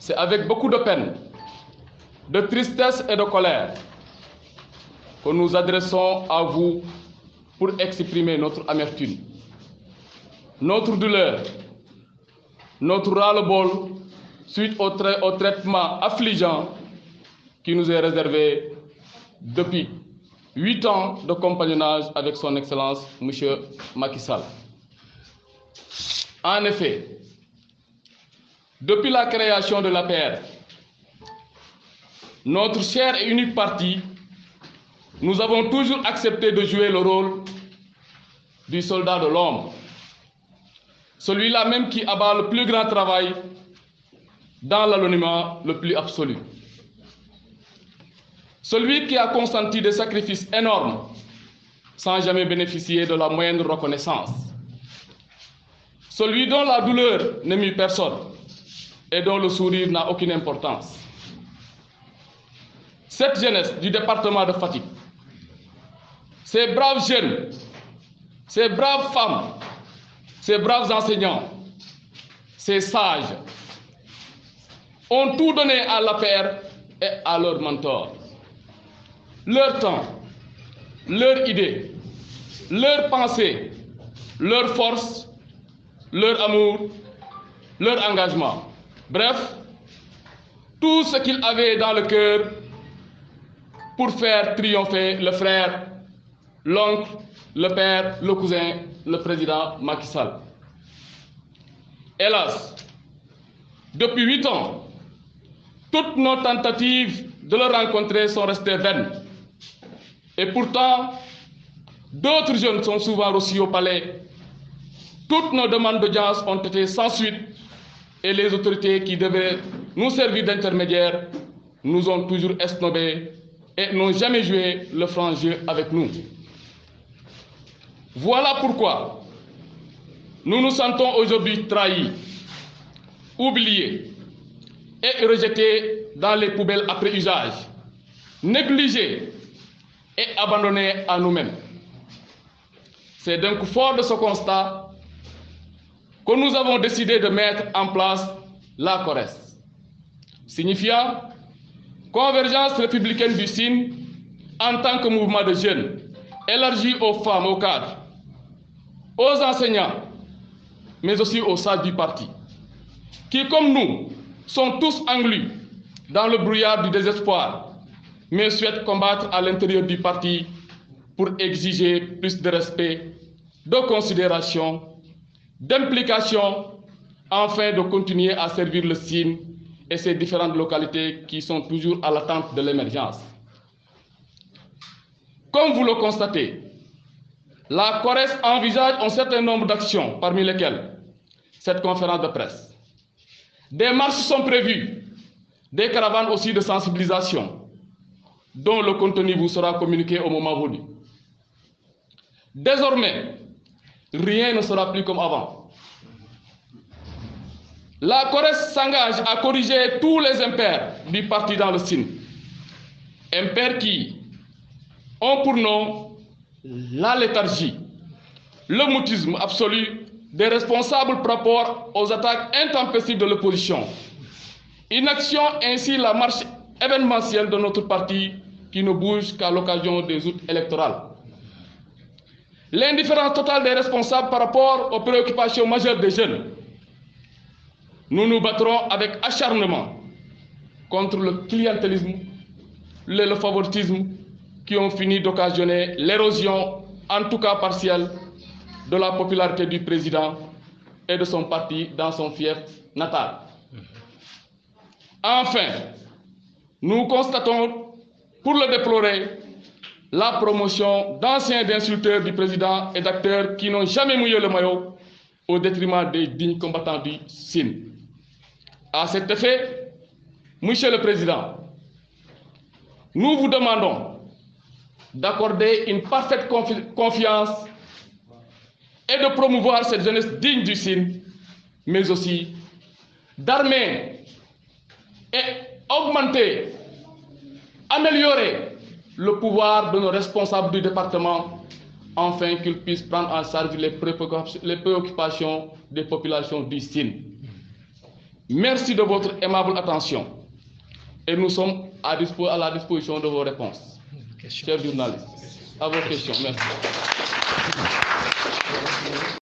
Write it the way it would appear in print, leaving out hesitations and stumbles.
C'est avec beaucoup de peine, de tristesse et de colère que nous adressons à vous pour exprimer notre amertume, notre douleur, notre ras-le-bol suite au traitement affligeant qui nous est réservé depuis 8 ans de compagnonnage avec son Excellence, M. Macky Sall. En effet, depuis la création de l'APR, notre cher et unique parti, nous avons toujours accepté de jouer le rôle du soldat de l'ombre, celui-là même qui abat le plus grand travail dans l'anonymat le plus absolu. Celui qui a consenti des sacrifices énormes sans jamais bénéficier de la moindre reconnaissance. Celui dont la douleur n'émue personne et dont le sourire n'a aucune importance. Cette jeunesse du département de Fatick, ces braves jeunes, ces braves femmes, ces braves enseignants, ces sages, ont tout donné à l'APR et à leur mentor. Leur temps, leur idée, leur pensée, leur force, leur amour, leur engagement. Bref, tout ce qu'ils avaient dans le cœur pour faire triompher le frère, l'oncle, le père, le cousin, le président Macky Sall. Hélas, depuis 8 ans, toutes nos tentatives de le rencontrer sont restées vaines. Et pourtant, d'autres jeunes sont souvent reçus au palais. Toutes nos demandes d'audience ont été sans suite et les autorités qui devaient nous servir d'intermédiaires nous ont toujours esnobés et n'ont jamais joué le franc jeu avec nous. Voilà pourquoi nous nous sentons aujourd'hui trahis, oubliés et rejetés dans les poubelles après usage, négligés et abandonnés à nous-mêmes. C'est donc fort de ce constat que nous avons décidé de mettre en place la CORES, signifiant Convergence républicaine du Sine en tant que mouvement de jeunes élargi aux femmes, aux cadres, aux enseignants, mais aussi aux sages du parti, qui, comme nous, sont tous englués dans le brouillard du désespoir, mais souhaitent combattre à l'intérieur du parti pour exiger plus de respect, de considération, d'implication, afin de continuer à servir le Sine et ses différentes localités qui sont toujours à l'attente de l'émergence. Comme vous le constatez, la CORES envisage un certain nombre d'actions, parmi lesquelles cette conférence de presse. Des marches sont prévues, des caravanes aussi de sensibilisation, dont le contenu vous sera communiqué au moment voulu. Désormais, rien ne sera plus comme avant. La CORES s'engage à corriger tous les impairs du parti dans le Sine. Impairs qui ont pour nom la léthargie, le mutisme absolu des responsables par rapport aux attaques intempestives de l'opposition. Inaction ainsi la marche événementielle de notre parti qui ne bouge qu'à l'occasion des joutes électorales. L'indifférence totale des responsables par rapport aux préoccupations majeures des jeunes. Nous nous battrons avec acharnement contre le clientélisme, le favoritisme qui ont fini d'occasionner l'érosion, en tout cas partielle, de la popularité du président et de son parti dans son fief natal. Enfin, nous constatons, pour le déplorer, la promotion d'anciens insulteurs du président et d'acteurs qui n'ont jamais mouillé le maillot au détriment des dignes combattants du Sine. À cet effet, Monsieur le Président, nous vous demandons d'accorder une parfaite confiance et de promouvoir cette jeunesse digne du Sine, mais aussi d'armer et augmenter, améliorer le pouvoir de nos responsables du département, afin qu'ils puissent prendre en charge les préoccupations des populations du Sine. Merci de votre aimable attention et nous sommes à la disposition de vos réponses. Chers journalistes, à vos questions. Merci.